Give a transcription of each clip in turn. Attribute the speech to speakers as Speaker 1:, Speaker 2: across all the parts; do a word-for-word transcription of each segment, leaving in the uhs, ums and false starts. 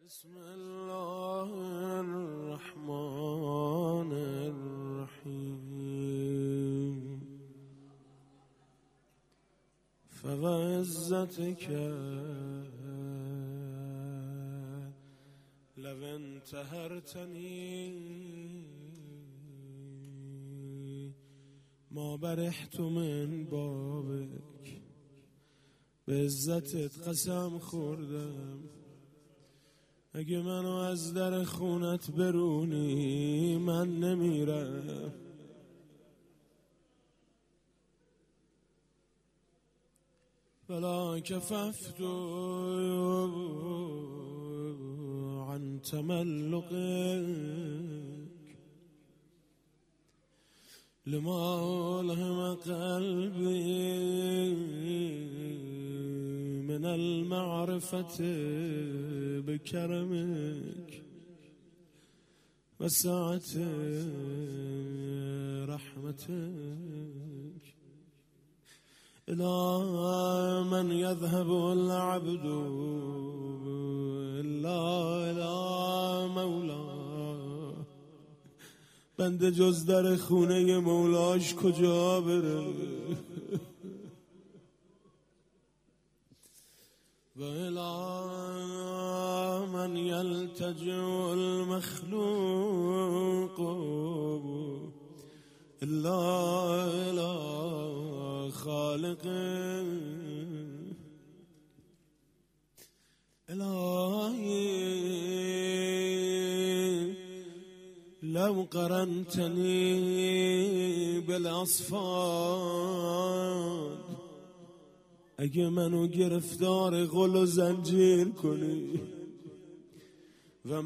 Speaker 1: بسم الله الرحمن الرحيم فوعزتك لو انتهرتني ما برحت من بابك. به عزتت قسم خوردم اگه منو از در خونت برونی من نمیرم. ولا کففت عن تملقك لما ألهم قلبي من المعرفة بكرمك وسعة رحمتك. إلى من يذهب العبد إلا إلى مولاه. بنده جز در خونه مولاش کجا بره؟ و إلى من يلتجئ المخلوق إلا إلى خالقه. إلهي لو قرنتني بالأصفاد اگه منو گرفتار غل و زنجیر کنی و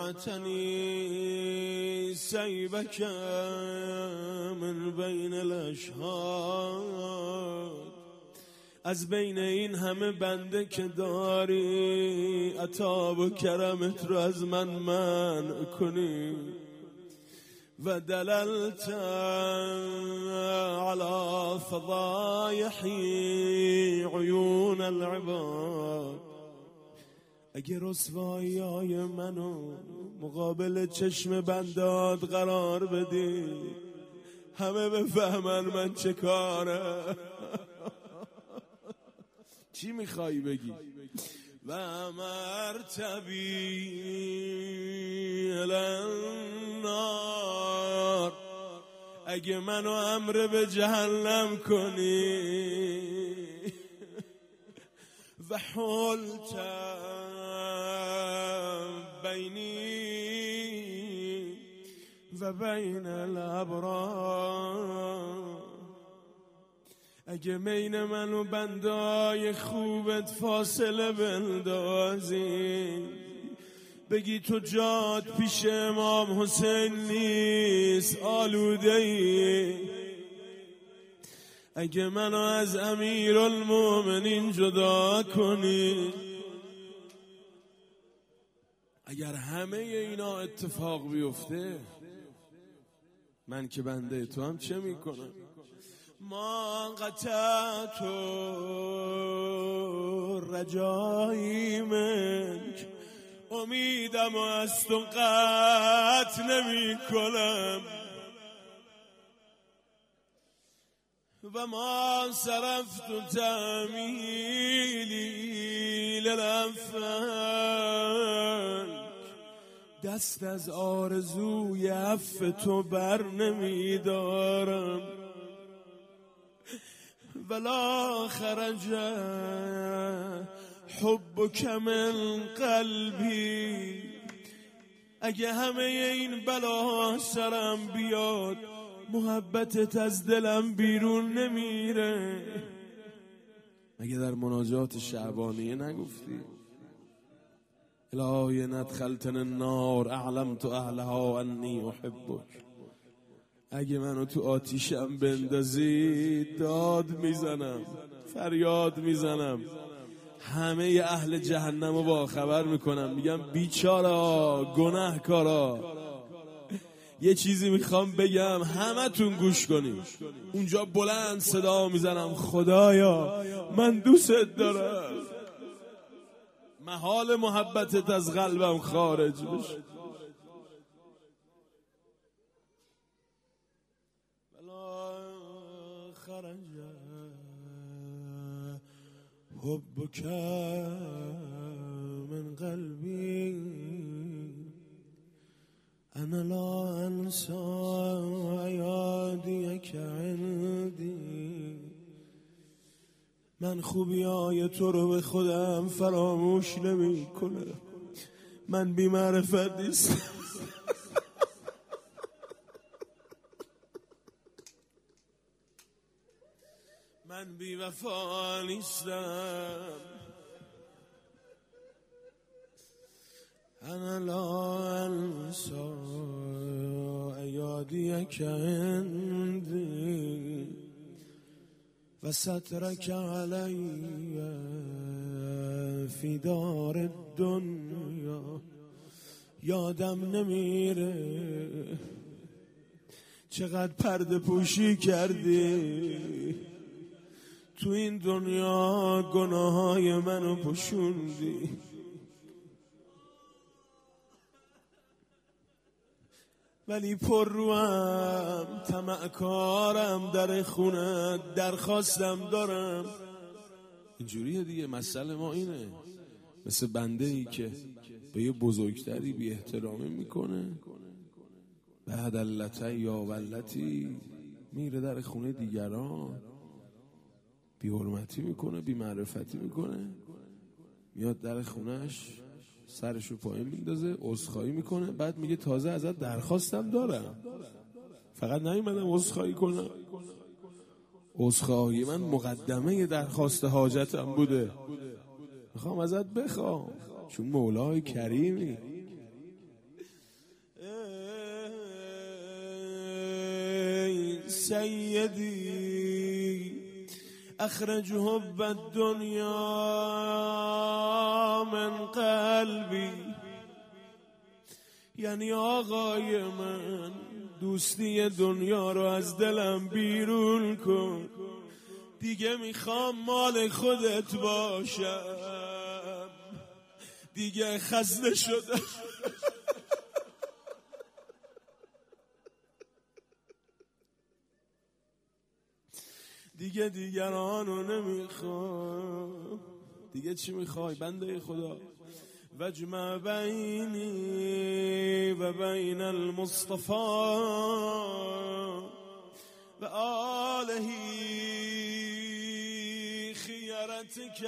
Speaker 1: منعتنی سیبک من بین الاشهاد، از بین این همه بنده که داری عطا و کرمت رو از من منع کنی و دللت على فضایح عیون العباد. اگه رسوایی های منو مقابل چشم بندات قرار بدی همه بفهمن من چه کاره. چی میخوایی بگی؟ و مرتبی النار، اگه منو امر به جهنم کنی و حلت بینی و بین الابرار، اگه بین من و بندای خوبت فاصله بندازی بگی تو جات پیش امام حسین نیست آلوده ای، اگه منو از امیرالمومنین جدا کنی، اگر همه اینا اتفاق بیفته من که بنده تو هم چه میکنم؟ ما قطعت رجایی منک، امیدم از تو قطع نمی کنم و ما صرفت تمیلی للعفو، دست از آرزوی عفو تو بر نمی دارم. ولا خرج حبک من قلبی، اگه همه این بلا سرم بیاد محبتت از دلم بیرون نمیره. اگه در مناجات شعبانیه نگفتی الهی ندخلتن النار اعلمت اهلها انی احبک، اگه منو تو آتیشم بندازی داد میزنم فریاد میزنم همه اهل جهنم رو با خبر میکنم، میگم بیچارا گناهکارا یه چیزی میخوام بگم همه تون گوش کنی. اونجا بلند صدا میزنم خدایا من دوست دارم، محال محبتت از قلبم خارج بشه. ولا خرج حبك من قلبي أنا لا أنسى أياديك عندي. من خوبیای تو رو به خودم فراموش نمی کنم. من بی معرفت نیستم. من بی وفا نیستم. أنا لا أنسى أياديك عندي وسترك علي في دار الدنيا. یادم نمیره چقدر پرده پوشی کردی تو این دنیا، گناههای منو پوشوندی. ولی پر روام، طمعکارم، در خونه درخواستم دارم. اینجوریه دیگه. مسئله ما اینه، مثل بنده ای که به یه بزرگتری بی احترامی میکنه، بعد علته یا ولتی میره در خونه دیگران بی حرمتی میکنه، بی معرفتی میکنه، میاد در خونهش سرشو پایین میندازه، عذرخواهی میکنه، بعد میگه تازه ازت درخواستم دارم، فقط نیومدم عذرخواهی کنم. عذرخواهی من مقدمه درخواست حاجتم بوده، میخوام ازت بخوام چون مولای کریمی. ای سیدی اخرج حب الدنیا من قلبی. یعنی آقای من، دوستی دنیا رو از دلم بیرون کن. دیگه میخوام مال خودت باشم، دیگه خسته شدم. دیگه دیگرانو نمیخوام. دیگه چی میخوای بنده خدا؟ وجمع بینی و بین المصطفى و آلهی خیرتک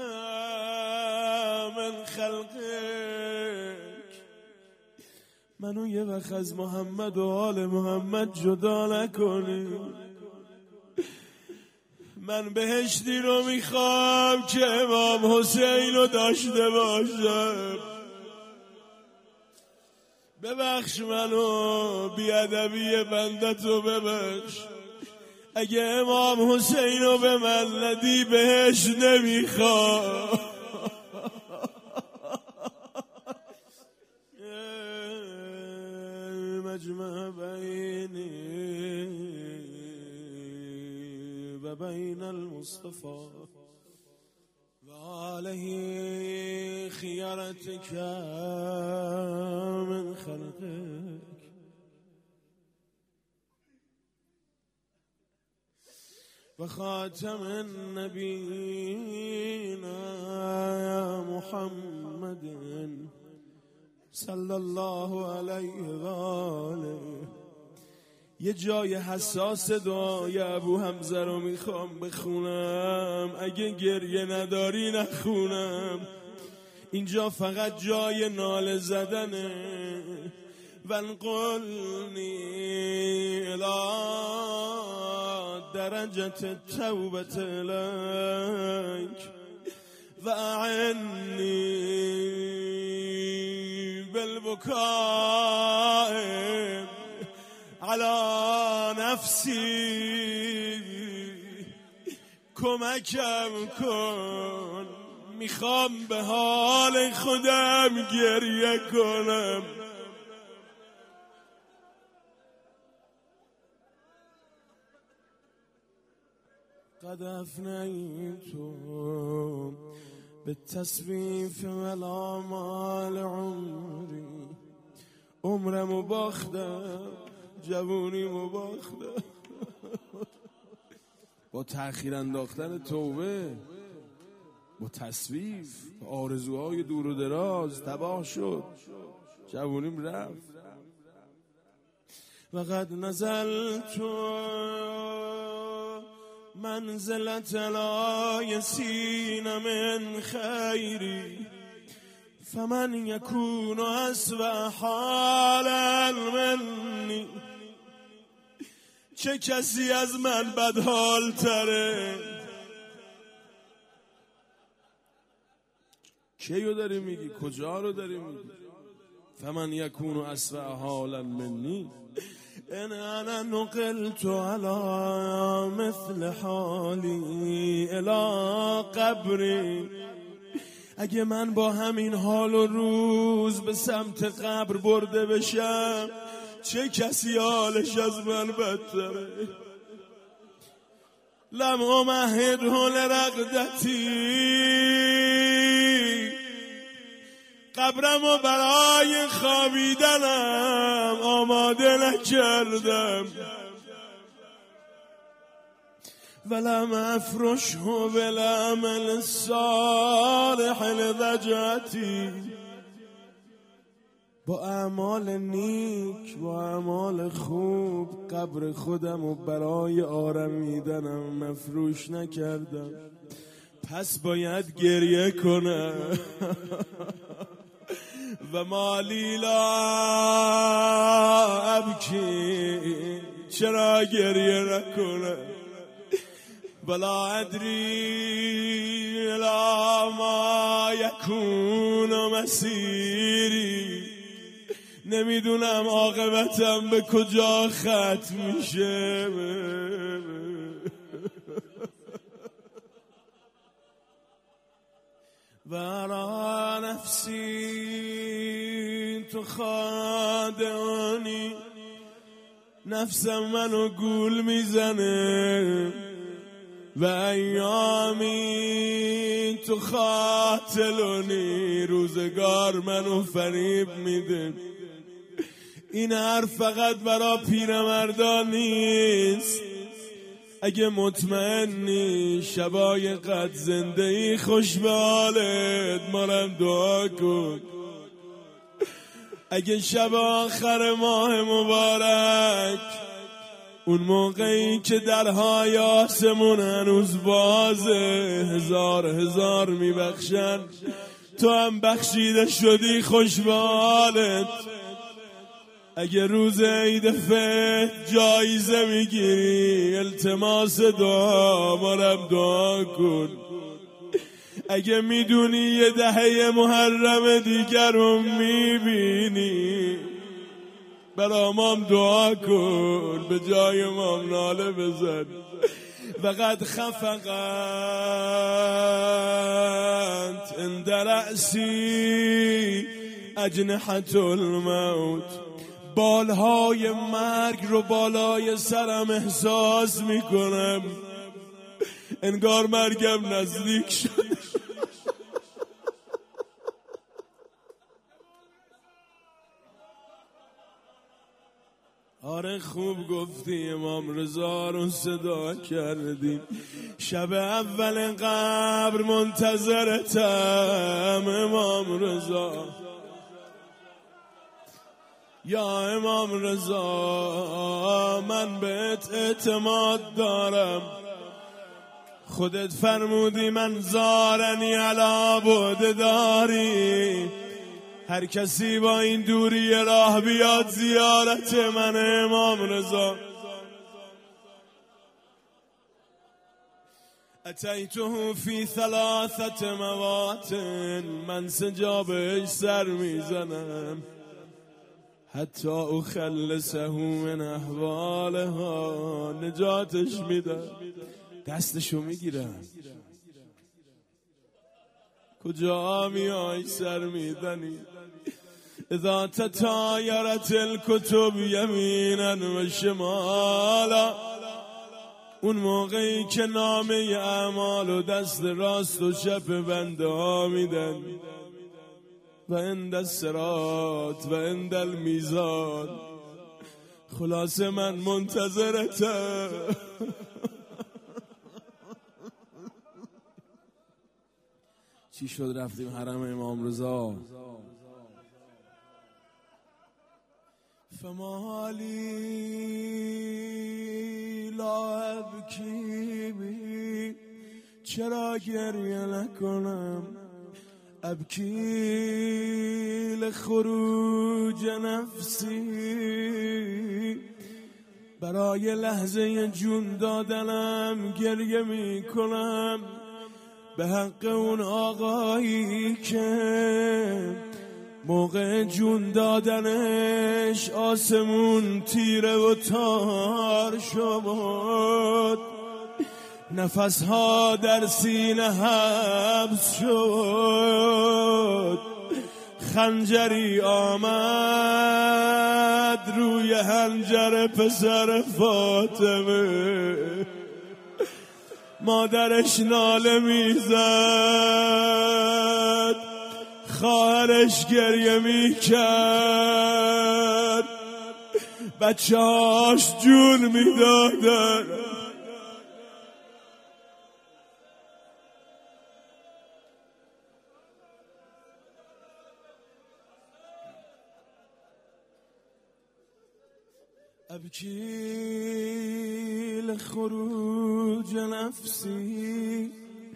Speaker 1: من خلقک. منو یه وقت از محمد و آل محمد جدا نکنی. من بهشتی رو میخوام که امام حسین رو داشته باشم. ببخش منو، بیادبی بندتو ببخش. اگه امام حسین رو به من ندی بهش نمیخوام. مجمع بینی و بین المصطفى و آله خیرتک من خلقک. و خاتم النبیین محمد صلی الله علیه و آله. یه جای حساس دعای ابو حمزه رو میخوام بخونم، اگه گریه نداری نخونم. اینجا فقط جای ناله زدنه. وانقلنی الی درجة توبة الیک و اعنی بالبکاء علی نفسی. کمکم کن، میخوام به حال خودم گریه کنم. قد افنیت به تصویف ملامال عمری، عمرمو باختم، جوونیمو باختم. با تأخیر انداختن توبه، با تصویف، با آرزوهای دور و دراز تباه شد، جوونیم رفت. وقد نزلت منزلت لا يسين من خيري فمن يكون أسوأ حالا مني. چه کسی از من بدحال تره؟ کیو داری میگی؟ کجا رو داری میگی؟ فمن یکون اسوأ حالا منی. ان انا نقلت على مثل حالی الى قبری. اگه من با همین حال و روز به سمت قبر برده بشم، چه کسی حالش از من بدتره؟ لم امهده لرقدتی. قبرمو برای خوابیدنم آماده نکردم. ولم افرشه بالعمل الصالح لضجعتی. با اعمال نیک، با اعمال خوب قبر خودمو برای آرمیدنم مفروش نکردم. پس باید گریه کنم. و مالی لا ابکی. چرا گریه نکنم؟ بلا ادری لا ما یکون مسیری. نمیدونم عاقبتم به کجا ختم میشه. ورا نفسی تو خادعانی. نفسم منو گول میزنه. و ایامی تو خاتلونی. روزگار منو فریب میده. این حرف فقط برا پیرمردان نیست. اگه مطمئنی شبای قد زنده ای خوش به حالت، مارم دعا کن. اگه شب آخر ماه مبارک، اون موقعی که درهای آسمون هنوز بازه، هزار هزار میبخشن، تو هم بخشیده شدی خوش به حالت. اگه روز عید فطر جایزه میگیری، التماس دعا، مارم دعا کن. اگه میدونی یه دهه محرم دیگر رو میبینی، برا مام دعا کن، به جای مام ناله بزن. وقد خفقت عند رأسی اجنحة الموت. بالهای مرگ رو بالای سرم احساس میکنم. انگار مرگم نزدیک شد. آره خوب گفتی، امام رضا رو صدا کردیم. شب اول قبر منتظرتم امام رضا. یا امام رضا، من بهت اعتماد دارم. خودت فرمودی من زارنی علا بعد داری. هر کسی با این دوری راه بیاد زیارت من امام رضا. اتیته فی ثلاثت مواطن. من سجابش سر میزنم حتی اخلصه من احوالها. نجاتش میدم، دستشو میگیرم. کجا میای سر میدنی؟ اذا تطایرت الکتب یمینا و شمالا. اون موقعی که نامه اعمال و دست راست و چپ بنده ها میدن و عند الصراط و عند المیزان. خلاصه من منتظرتم. چی شد رفتیم حرم امام رضا؟ فما لی لا ابکی، چرا گریه نکنم؟ ابکی لخروج نفسی، برای لحظه جون دادنم گریه می کنم به حق اون آقایی که موقع جون دادنش آسمون تیره و تار شد، نفسها در سینه حبس شد، خنجری آمد روی حنجر پسر فاطمه، مادرش ناله میزد، خواهرش گریه میکرد، بچه هاش جون میدادن. ابکی لخروج نفسی،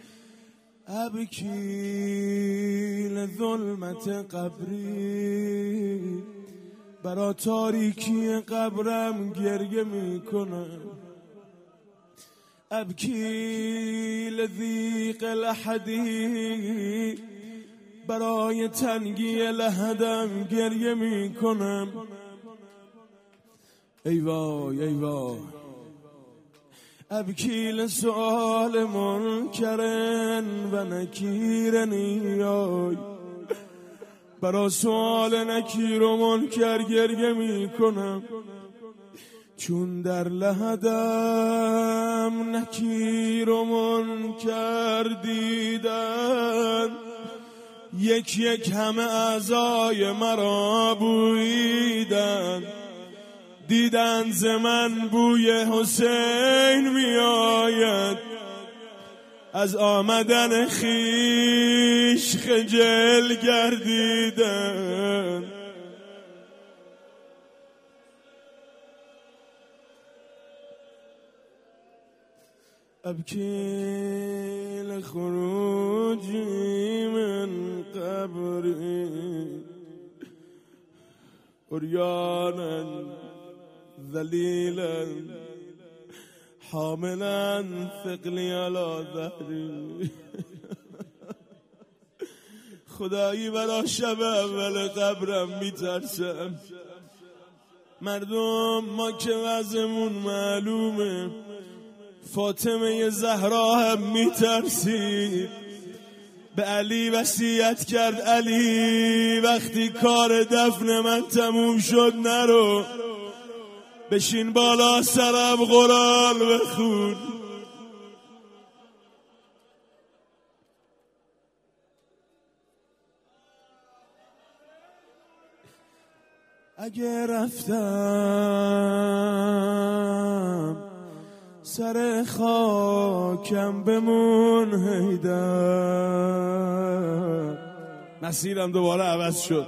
Speaker 1: ابکی لظلمت قبری، برا تاریکی قبرم گریه میکنم. ابکی لضیق لحدی، برای تنگی لحدم گریه میکنم. ای وای ای وای. ابکی لسؤال منکرن و نکیرنی، برا سؤال نکیر و منکر گریه می کنم، چون در لحدم نکیر و منکر دیدن، یک یک همه اعضای مرا بوییدن، دیدن ز من بوی حسین می آید، از آمدن خیش خجل گردیدن. ابکی لخروجی من قبری، عریانا ذلیلا حاملا ثقلی علی ظهری. خدایی برا شب اول قبرم میترسم. مردم ما که وضعمون معلومه، فاطمه زهرا هم میترسید. به علی وصیت کرد علی وقتی کار دفن من تموم شد نرو، بشین بالا سرم قرآن بخون. اگه رفتم سر خاکم بمون هیدر. مسیرم دوباره عوض شد.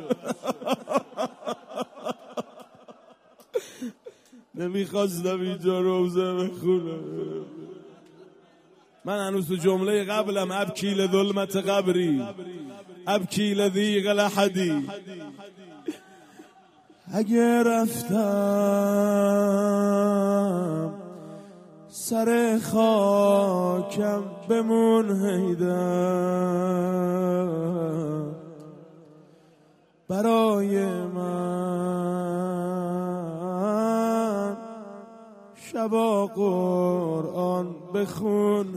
Speaker 1: نمیخواستم اینجا روزه بخونم. من هنوز تو جمله قبلم ابکی لظلمت قبری، ابکی لضیق لحدی. اگه رفتم سر خاکم بمون هیدر، برای من شبا قرآن بخون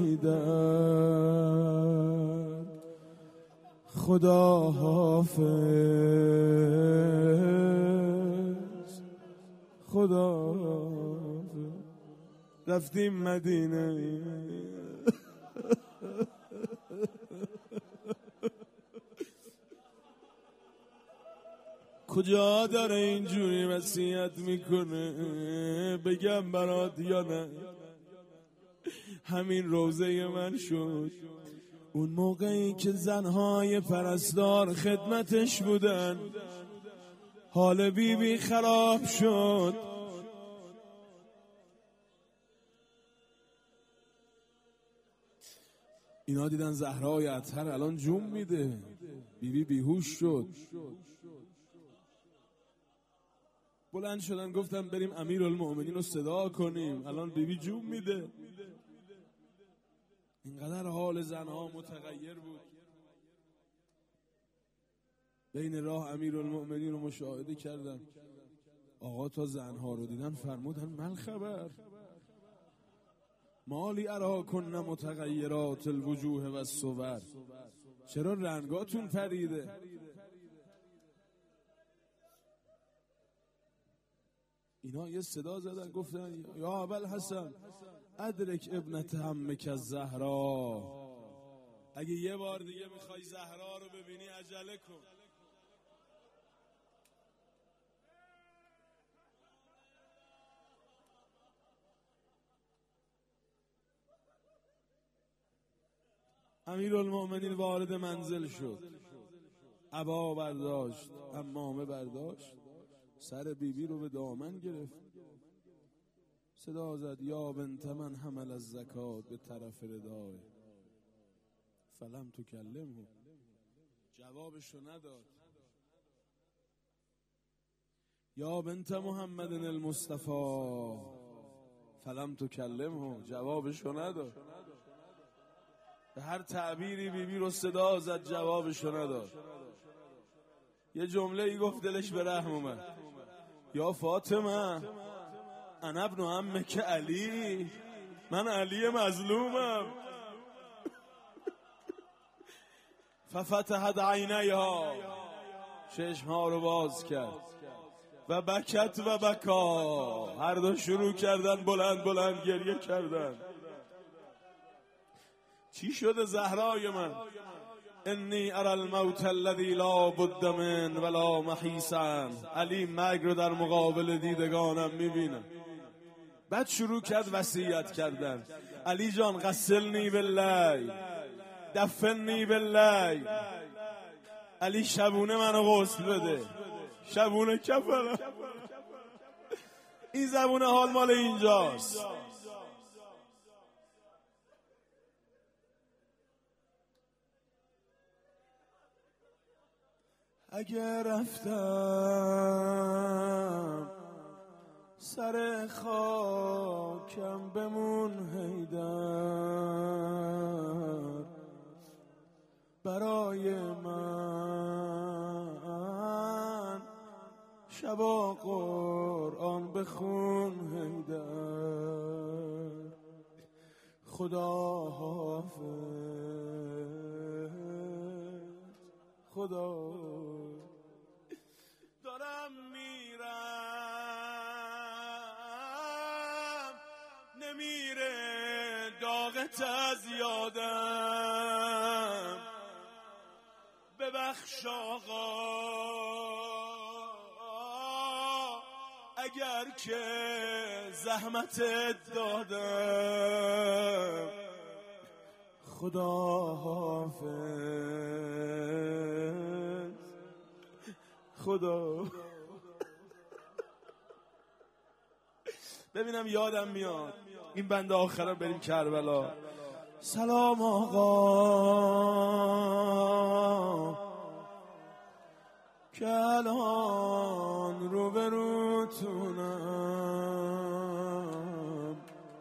Speaker 1: هیدر. خدا حافظ، خدا حافظ. رفتیم مدینه. کجا داره اینجوری وصیت میکنه بگم برات یا نه؟ همین روزه من شد اون موقعی که زنهای پرستار خدمتش بودن. حال بی بی خراب شد. اینا دیدن زهرای اطهر الان جون میده. بی بی بیهوش شد. بلند شدن گفتن بریم امیرالمؤمنین رو صدا کنیم. الان بی بی جون میده. اینقدر حال زنها متغیر بود. بین راه امیرالمؤمنین رو مشاهده کردن. آقا تا زنها رو دیدن فرمودن من خبر مالی اراکن متغیرات الوجوه و الصور، چرا رنگاتون پریده؟ اینا یه صدا زدن گفتن یا ابوالحسن ادرک ابنت عمک الزهرا، اگه یه بار دیگه میخوای زهرا رو ببینی عجله کن. امیرالمؤمنین وارد منزل شد. عبا برداشت، عمامه برداشت، سر بیبی رو به دامن گرفت. صدا زد یا بنت من حمل الزکات به طرف ردای فلم تکلمه. جوابشو نداد. یا بنت محمد المصطفى فلم تکلمه. جوابشو نداد. به هر تعبیری بیبی رو صدا زد جوابشو نداد. یه جمله ای گفت دلش به رحم اومد. یا فاطمه انا ابن عمک علی، من علی مظلومم. ففتحت عینیها، چشمها رو باز کرد. و بکت و بکا، هر دو شروع کردن بلند بلند گریه کردن. چی شده زهرای من؟ انی ارى الموت الذي لا بد من ولا محیسا. علی مرگ رو در مقابل دیدگانم میبینم. بعد شروع کرد وصیت کردن. علی جان غسلنی باللیل، دفنی باللیل. علی شبونه منو غسل بده، شبونه کفنم. این زبون حال مال اینجاست. اگر رفتم سر خاکم بمون حیدر، برای من شبا قرآن بخون حیدر. خدا حافظ، خدا. دارم میرم نمیره داغت از یادم، ببخش آقا اگر که زحمتت دادم. خدا حافظ، خدا. ببینم یادم میاد این بنده آخرا بریم کربلا. سلام آقا که الان رو به روتونم،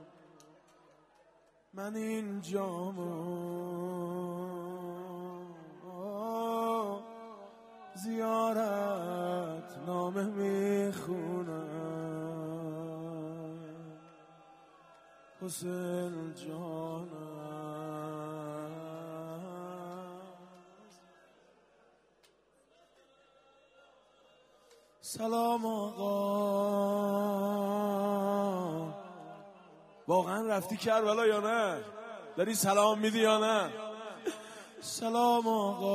Speaker 1: من این جامو زیارت نامه میخونم. حسین جانم سلام آقا واقعا رفتی کربلا یا نه؟ داری سلام میدی یا نه؟ سلام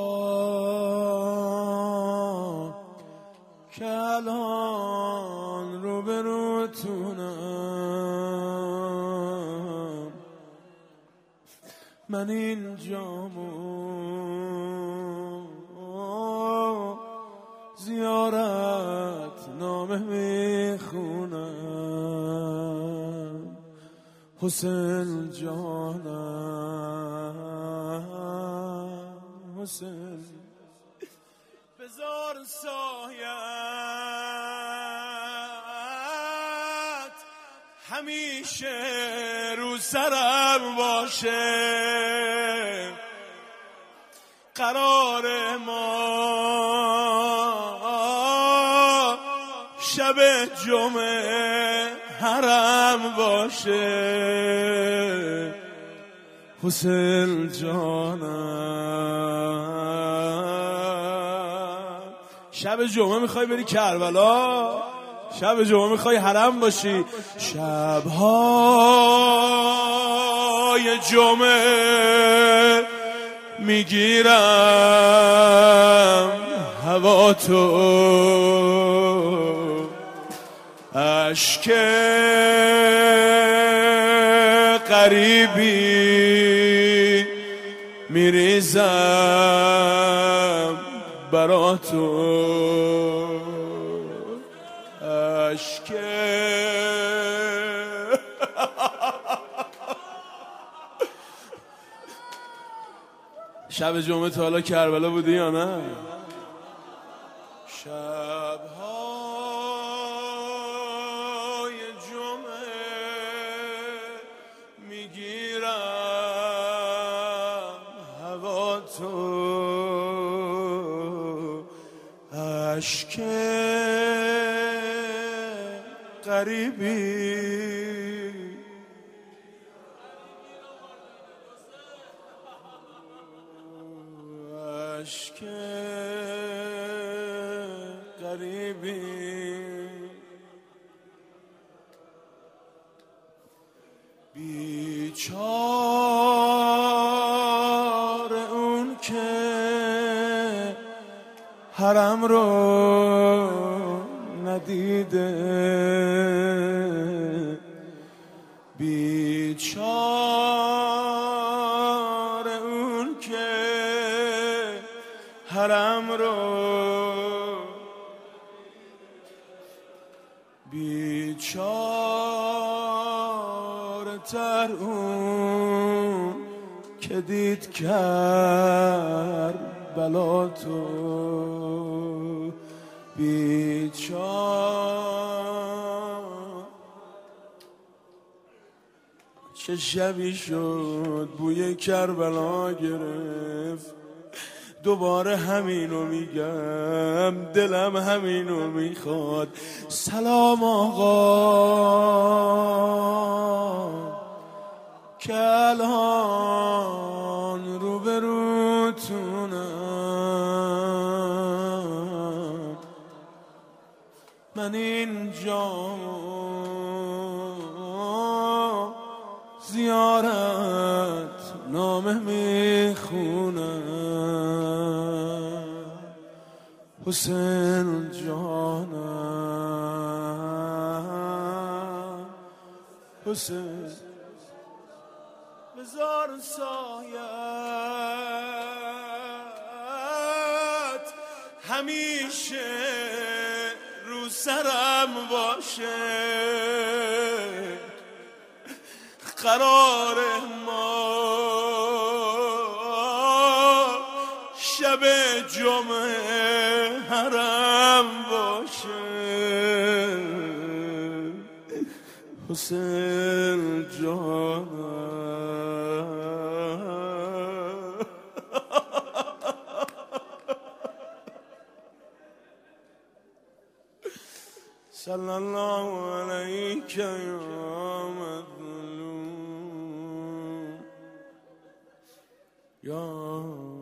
Speaker 1: آقا که الان رو به روتونم، من اینجامو زیارت نامه میخونم. حسین جانم، حسین بذار سایت همیشه رو سرم باشه. قرار ما شب جمعه حرم باشه. حسین جانم، شب جمعه میخوای بری کربلا؟ شب جمعه میخوای حرم باشی؟ شبهای جمعه میگیرم هوا تو، اشک غریبی میریزم برا تو، اشک شب جمعه تا حالا کربلا بودی یا نه؟ شبهای جمعه میگیرم هوا تو، اشک غریبی اشک غریبی بیچاره اون که حرم رو ندیده، بیچاره اون که حرم رو، بیچاره تر اون که دید کربلا تو، بیچاره چه شبی شد بوی کربلا گرفت. دوباره همینو میگم، دلم همینو میخواد. سلام آقا که الان رو به روتونم، من اینجا زیارت نامه میخونم. حسین جانم، حسین بذار سایت همیشه رو سرم باشه. قرار ما شب جمعه حرم باشه. حسین جانم، صلی الله علیک یا مظلوم یا